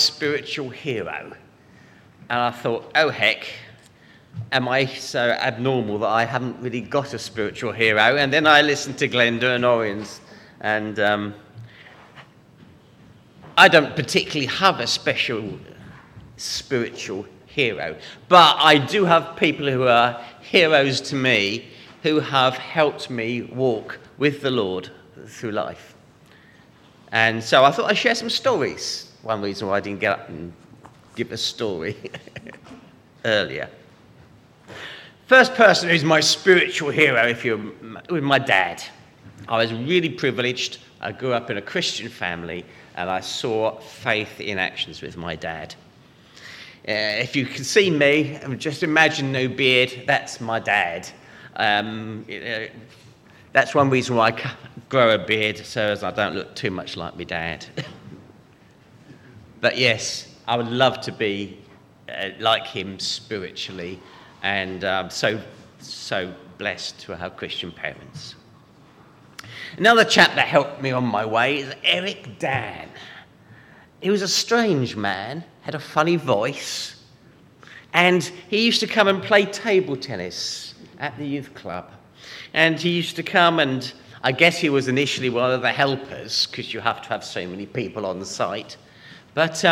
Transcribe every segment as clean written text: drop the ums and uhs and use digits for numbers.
spiritual hero. And I thought, oh heck, am I so abnormal that I haven't really got a spiritual hero? And then I listened to Glenda and Orions, and I don't particularly have a special spiritual hero, but I do have people who are heroes to me, who have helped me walk with the Lord through life. And so I thought I'd share some stories. One reason why I didn't get up and give a story earlier. First person who's my spiritual hero, was my dad. I was really privileged. I grew up in a Christian family, and I saw faith in actions with my dad. If you can see me, just imagine no beard, that's my dad. That's one reason why I grow a beard, so as I don't look too much like my dad. But yes, I would love to be like him spiritually, and so blessed to have Christian parents. Another chap that helped me on my way is Eric Dan. He was a strange man, had a funny voice, and he used to come and play table tennis at the youth club. And he used to come, and I guess he was initially one of the helpers, because you have to have so many people on the site. But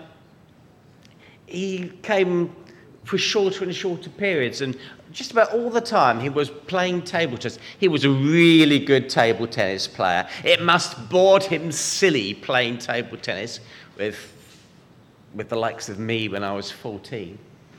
he came for shorter and shorter periods, and just about all the time he was playing table tennis. He was a really good table tennis player. It must bored him silly playing table tennis with the likes of me when I was 14.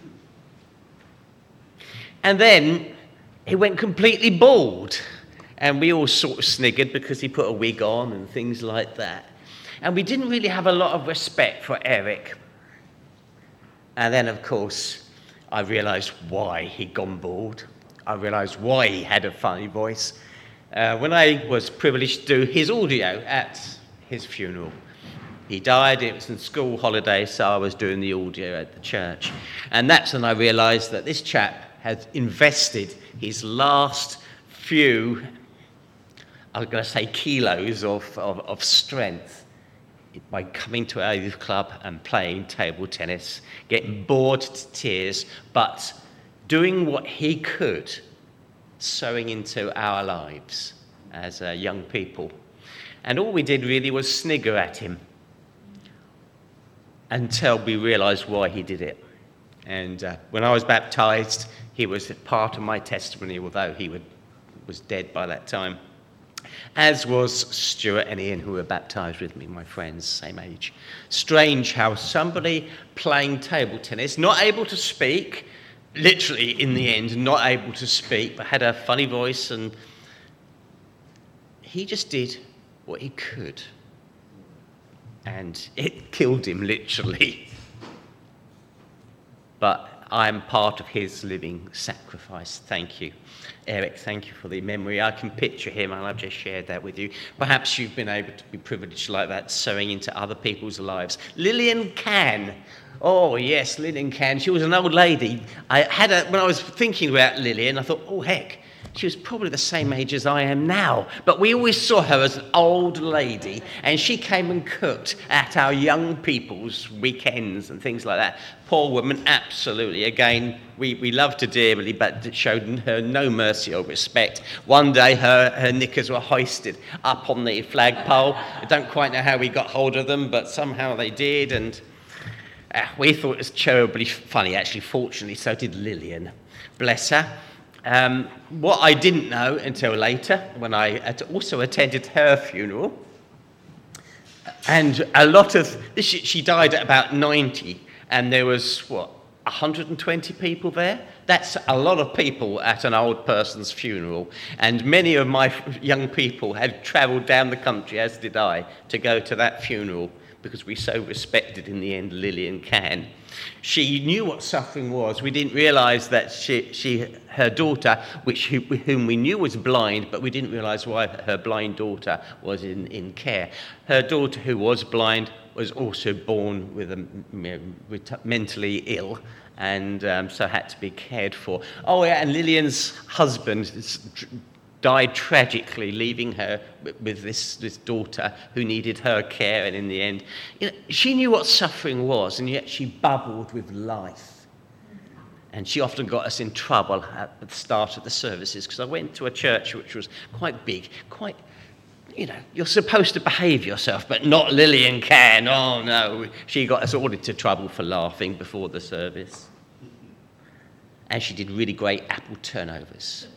And then he went completely bald, and we all sort of sniggered because he put a wig on and things like that. And we didn't really have a lot of respect for Eric. And then, of course, I realised why he'd gone bald. I realised why he had a funny voice. When I was privileged to do his audio at his funeral. He died, it was in school holidays, so I was doing the audio at the church. And that's when I realised that this chap had invested his last few, I was going to say kilos of strength by coming to our youth club and playing table tennis, getting bored to tears, but doing what he could, sowing into our lives as young people. And all we did really was snigger at him until we realised why he did it. And when I was baptised, he was part of my testimony, although he was dead by that time. As was Stuart and Ian, who were baptised with me, my friends, same age. Strange how somebody playing table tennis, not able to speak, literally in the end, not able to speak, but had a funny voice, and he just did what he could. And it killed him, literally. But I'm part of his living sacrifice. Thank you. Eric, thank you for the memory. I can picture him, and I've just shared that with you. Perhaps you've been able to be privileged like that, sowing into other people's lives. Lillian Cann. Oh, yes, Lillian Cann. She was an old lady. When I was thinking about Lillian, I thought, oh, heck, she was probably the same age as I am now. But we always saw her as an old lady, and she came and cooked at our young people's weekends and things like that. Poor woman, absolutely. Again, we loved her dearly, but showed her no mercy or respect. One day, her knickers were hoisted up on the flagpole. I don't quite know how we got hold of them, but somehow they did, and we thought it was terribly funny, actually. Fortunately, so did Lillian. Bless her. What I didn't know until later, when I also attended her funeral, and she died at about 90, and there was, 120 people there? That's a lot of people at an old person's funeral, and many of my young people had travelled down the country, as did I, to go to that funeral, because we so respected, in the end, Lillian Cann. She knew what suffering was. We didn't realise that her daughter, whom we knew was blind, but we didn't realise why her blind daughter was in care. Her daughter, who was blind, was also born with mentally ill, and so had to be cared for. Oh yeah, and Lillian's husband died tragically, leaving her with this daughter who needed her care. And in the end, she knew what suffering was, and yet she bubbled with life. And she often got us in trouble at the start of the services, because I went to a church which was quite big, quite, you're supposed to behave yourself, but not Lillian can. Oh no, she got us all into trouble for laughing before the service. And she did really great apple turnovers.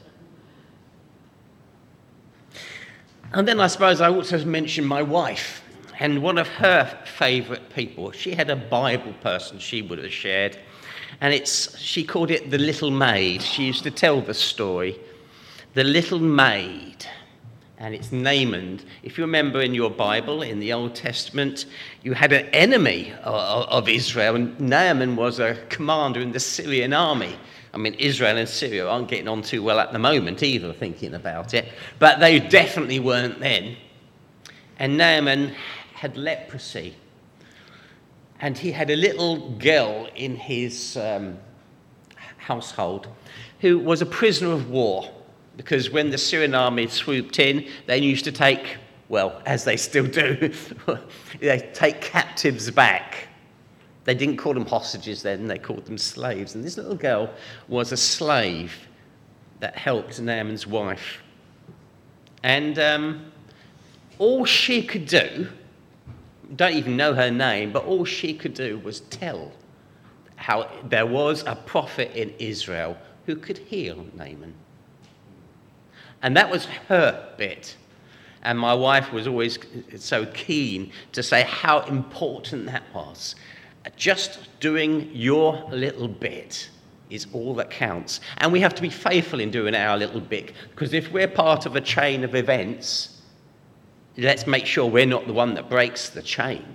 And then I suppose I also mentioned my wife, and one of her favourite people. She had a Bible person she would have shared, and she called it The Little Maid. She used to tell the story, The Little Maid, and it's Naaman. If you remember in your Bible, in the Old Testament, you had an enemy of Israel, and Naaman was a commander in the Syrian army. I mean, Israel and Syria aren't getting on too well at the moment either, thinking about it. But they definitely weren't then. And Naaman had leprosy. And he had a little girl in his household who was a prisoner of war. Because when the Syrian army swooped in, they used to take, well, as they still do, they take captives back. They didn't call them hostages then, they called them slaves. And this little girl was a slave that helped Naaman's wife. And all she could do, don't even know her name, but all she could do was tell how there was a prophet in Israel who could heal Naaman. And that was her bit. And my wife was always so keen to say how important that was. Just doing your little bit is all that counts. And we have to be faithful in doing our little bit, because if we're part of a chain of events, let's make sure we're not the one that breaks the chain.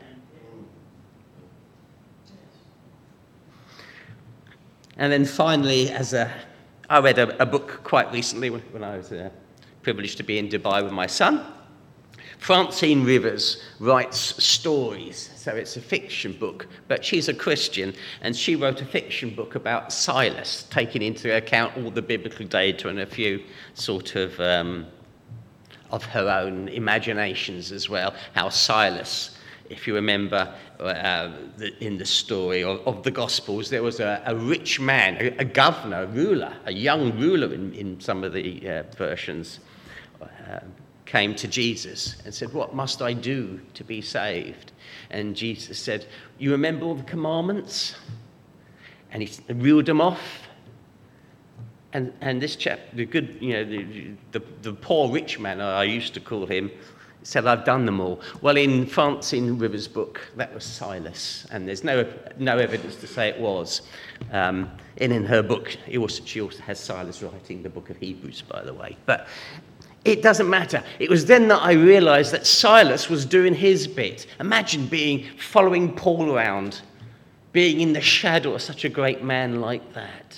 And then finally, I read a book quite recently when I was privileged to be in Dubai with my son. Francine Rivers writes stories, so it's a fiction book, but she's a Christian, and she wrote a fiction book about Silas, taking into account all the biblical data and a few sort of her own imaginations as well, how Silas, if you remember in the story of the Gospels, there was a rich man, a governor, a ruler, a young ruler in some of the versions, came to Jesus and said, "What must I do to be saved?" And Jesus said, "You remember all the commandments?" And he reeled them off. And this chap, the good, the poor rich man, I used to call him, said, "I've done them all." Well, in Francine Rivers' book, that was Silas, and there's no evidence to say it was. And in her book, she also has Silas writing the book of Hebrews, by the way. But it doesn't matter. It was then that I realised that Silas was doing his bit. Imagine following Paul around, being in the shadow of such a great man like that.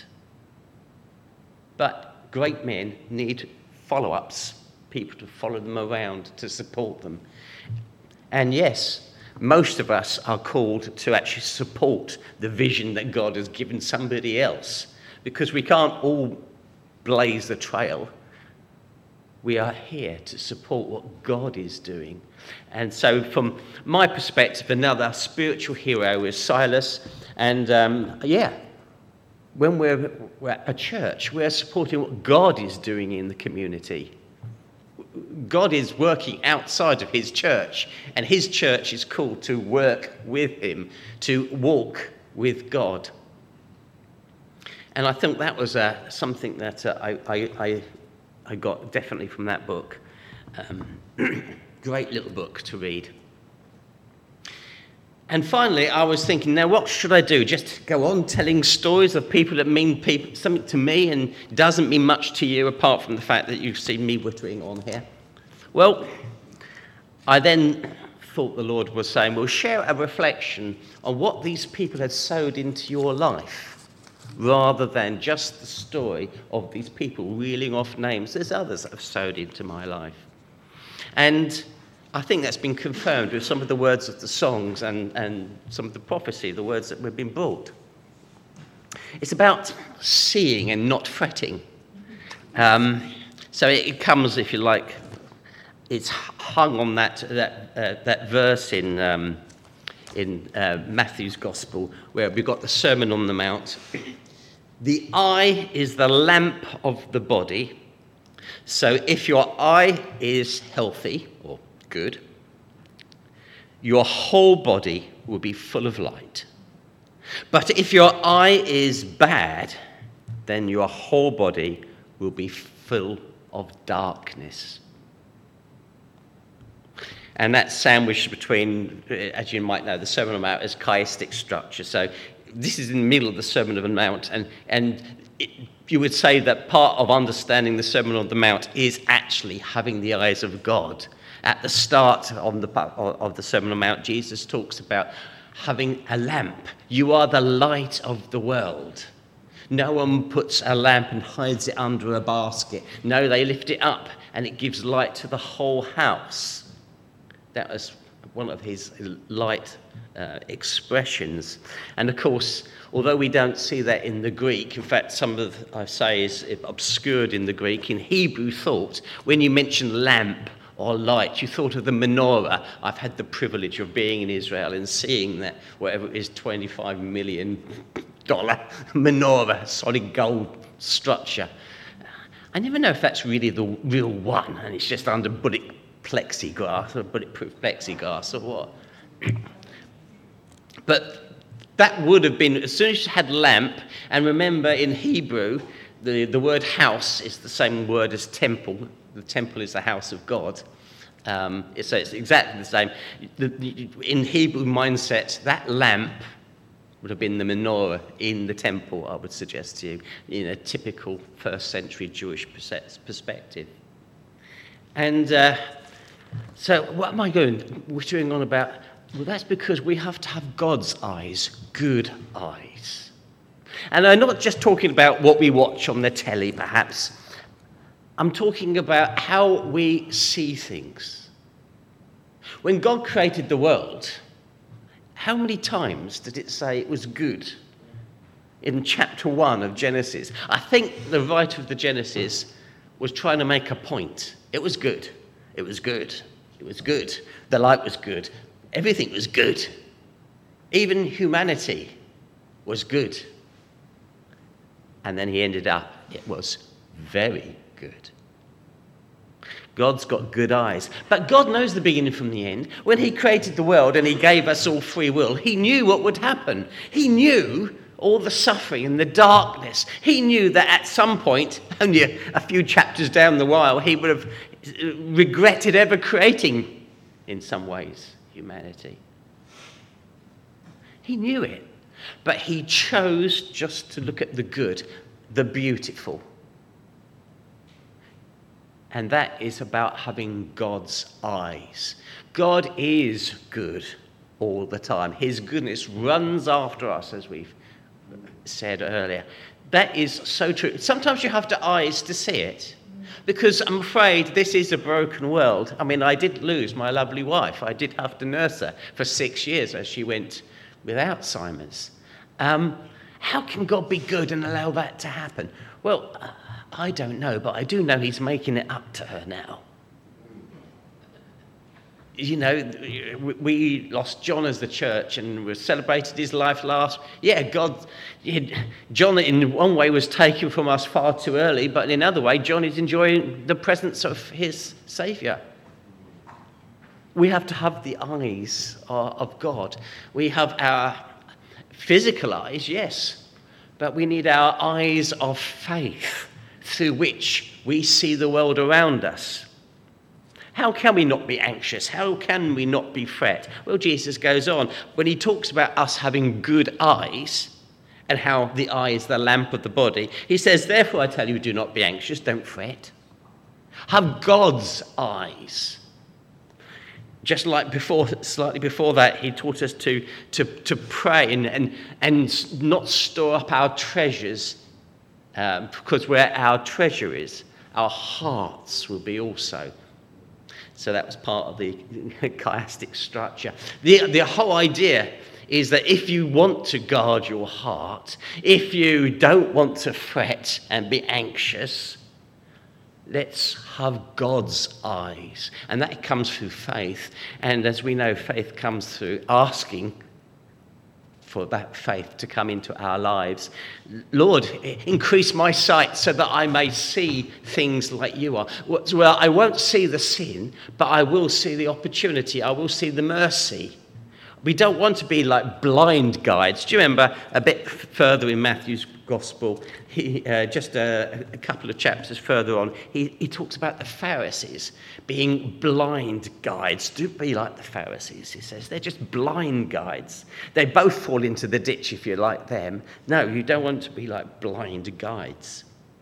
But great men need follow-ups, people to follow them around, to support them. And yes, most of us are called to actually support the vision that God has given somebody else, because we can't all blaze the trail. We are here to support what God is doing. And so from my perspective, another spiritual hero is Silas. And when we're at a church, we're supporting what God is doing in the community. God is working outside of his church, and his church is called to work with him, to walk with God. And I think that was something that I got definitely from that book. Great little book to read. And finally, I was thinking, now what should I do? Just go on telling stories of people that mean something to me and doesn't mean much to you, apart from the fact that you've seen me wittering on here? Well, I then thought the Lord was saying, well, share a reflection on what these people had sowed into your life, rather than just the story of these people reeling off names. There's others that have sowed into my life. And I think that's been confirmed with some of the words of the songs and some of the prophecy, the words that we've been brought. It's about seeing and not fretting. So it comes, if you like, it's hung on that verse in Matthew's Gospel, where we've got the Sermon on the Mount. The eye is the lamp of the body. So if your eye is healthy or good, your whole body will be full of light. But if your eye is bad, then your whole body will be full of darkness. And that's sandwiched between, as you might know, the Sermon on the Mount is chiastic structure. So this is in the middle of the Sermon on the Mount, and you would say that part of understanding the Sermon on the Mount is actually having the eyes of God. At the start of the Sermon on the Mount, Jesus talks about having a lamp. You are the light of the world. No one puts a lamp and hides it under a basket. No, they lift it up and it gives light to the whole house. That was one of his light expressions. And of course, although we don't see that in the Greek, in fact, some of I say is obscured in the Greek, in Hebrew thought, when you mention lamp or light, you thought of the menorah. I've had the privilege of being in Israel and seeing that, whatever it is, $25 million menorah, solid gold structure. I never know if that's really the real one, and it's just under bulletproof plexiglass or what. But that would have been, as soon as you had lamp, and remember in Hebrew, the word house is the same word as temple. The temple is the house of God. So it's exactly the same. In Hebrew mindset, that lamp would have been the menorah in the temple, I would suggest to you, in a typical first century Jewish perspective. And so what am I wittering on about? Well, that's because we have to have God's eyes, good eyes. And I'm not just talking about what we watch on the telly, perhaps. I'm talking about how we see things. When God created the world, how many times did it say it was good? In chapter 1 of Genesis. I think the writer of the Genesis was trying to make a point. It was good. It was good. It was good. The light was good. Everything was good. Even humanity was good. And then he ended up, it was very good. God's got good eyes. But God knows the beginning from the end. When he created the world and he gave us all free will, he knew what would happen. He knew all the suffering and the darkness. He knew that at some point, only a few chapters down the while, he would have regretted ever creating, in some ways, humanity. He knew it. But he chose just to look at the good, the beautiful. And that is about having God's eyes. God is good all the time. His goodness runs after us, as we've said earlier. That is so true. Sometimes you have the eyes to see it, because I'm afraid this is a broken world. I mean, I did lose my lovely wife. I did have to nurse her for 6 years as she went with Alzheimer's. How can God be good and allow that to happen? Well, I don't know, but I do know he's making it up to her now. You know, we lost John as the church and we celebrated his life last. Yeah, John in one way was taken from us far too early, but in another way, John is enjoying the presence of his Saviour. We have to have the eyes of God. We have our physical eyes, yes, but we need our eyes of faith through which we see the world around us. How can we not be anxious? How can we not be fret? Well, Jesus goes on. When he talks about us having good eyes and how the eye is the lamp of the body, he says, therefore I tell you, do not be anxious, don't fret. Have God's eyes. Just like slightly before that, he taught us to pray and not store up our treasures, because where our treasure is, our hearts will be also. So that was part of the chiastic structure. The whole idea is that if you want to guard your heart, if you don't want to fret and be anxious, Let's have God's eyes. And that comes through faith. And as we know, faith comes through asking for that faith to come into our lives. Lord, increase my sight so that I may see things like you are. Well, I won't see the sin, but I will see the opportunity. I will see the mercy. We don't want to be like blind guides. Do you remember a bit further in Matthew's Gospel, just a couple of chapters further on, he talks about the Pharisees being blind guides. Do be like the Pharisees, he says. They're just blind guides. They both fall into the ditch if you're like them. No, you don't want to be like blind guides.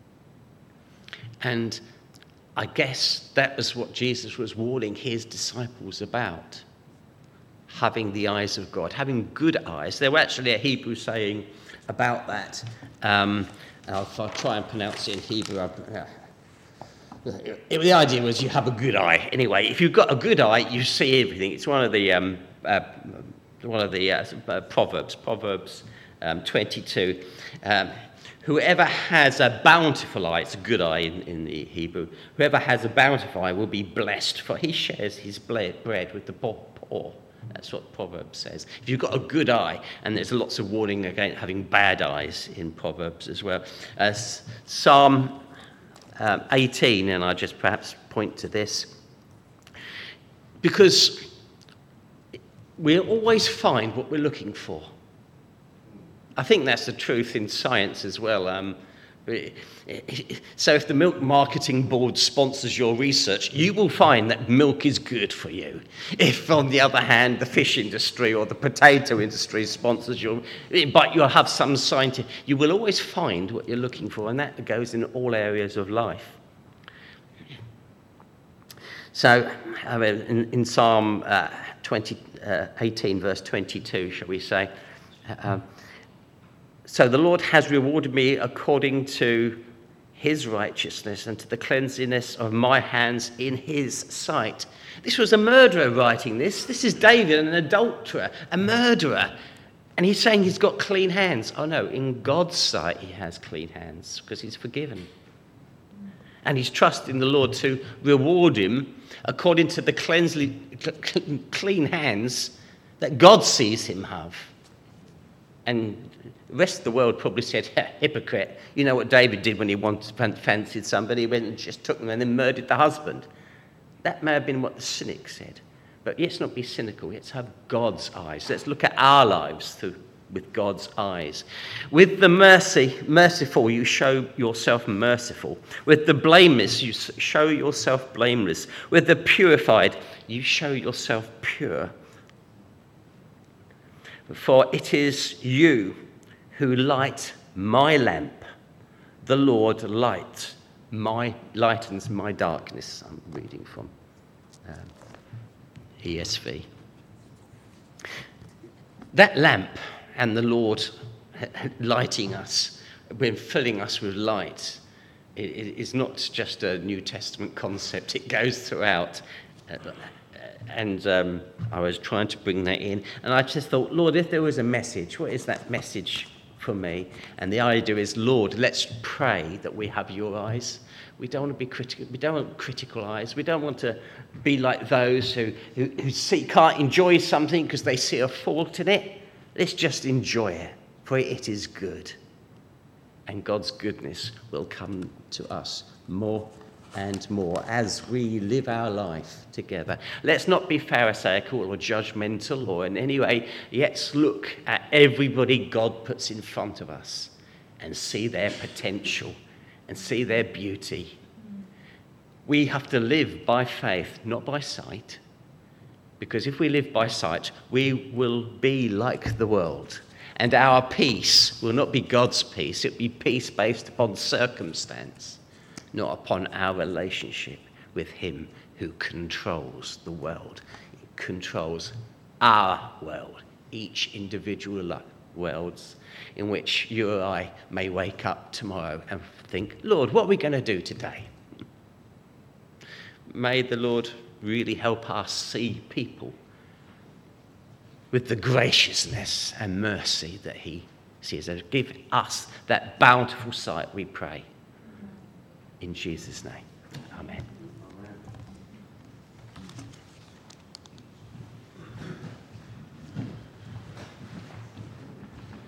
And I guess that was what Jesus was warning his disciples about. Having the eyes of God, having good eyes. There were actually a Hebrew saying about that. I'll try and pronounce it in Hebrew. The idea was you have a good eye. Anyway, if you've got a good eye, you see everything. It's one of the Proverbs 22. Whoever has a bountiful eye, it's a good eye in the Hebrew. Whoever has a bountiful eye will be blessed, for he shares his bread with the poor. That's what Proverbs says. If you've got a good eye, and there's lots of warning against having bad eyes in Proverbs as well. Psalm 18, and I just perhaps point to this, because we'll always find what we're looking for. I think that's the truth in science as well. So if the Milk Marketing Board sponsors your research, you will find that milk is good for you. If, on the other hand, the fish industry or the potato industry sponsors but you'll have some scientific, you will always find what you're looking for, and that goes in all areas of life. So in Psalm 18, verse 22, shall we say, so the Lord has rewarded me according to his righteousness and to the cleanliness of my hands in his sight. This was a murderer writing this. This is David, an adulterer, a murderer. And he's saying he's got clean hands. Oh no, in God's sight he has clean hands because he's forgiven. And he's trusting the Lord to reward him according to the clean hands that God sees him have. And the rest of the world probably said, hypocrite. You know what David did when he fancied somebody? He went and just took them and then murdered the husband. That may have been what the cynic said. But let's not be cynical. Let's have God's eyes. Let's look at our lives with God's eyes. With the merciful, you show yourself merciful. With the blameless, you show yourself blameless. With the purified, you show yourself pure. For it is you who light my lamp. The Lord lightens my darkness. I'm reading from ESV. That lamp and the Lord lighting us, when filling us with light, it is not just a New Testament concept. It goes throughout. And I was trying to bring that in. And I just thought, Lord, if there was a message, what is that message for me? And the idea is, Lord, let's pray that we have your eyes. We don't want to be critical. We don't want critical eyes. We don't want to be like those who can't enjoy something because they see a fault in it. Let's just enjoy it, for it is good. And God's goodness will come to us more and more as we live our life together. Let's not be pharisaical or judgmental or in any way. Let's look at everybody God puts in front of us and see their potential and see their beauty. We have to live by faith, not by sight. Because if we live by sight, we will be like the world. And our peace will not be God's peace. It will be peace based upon circumstance, not upon our relationship with him who controls the world. He controls our world, each individual worlds, in which you or I may wake up tomorrow and think, Lord, what are we going to do today? May the Lord really help us see people with the graciousness and mercy that he sees. And give us that bountiful sight, we pray. In Jesus' name. Amen.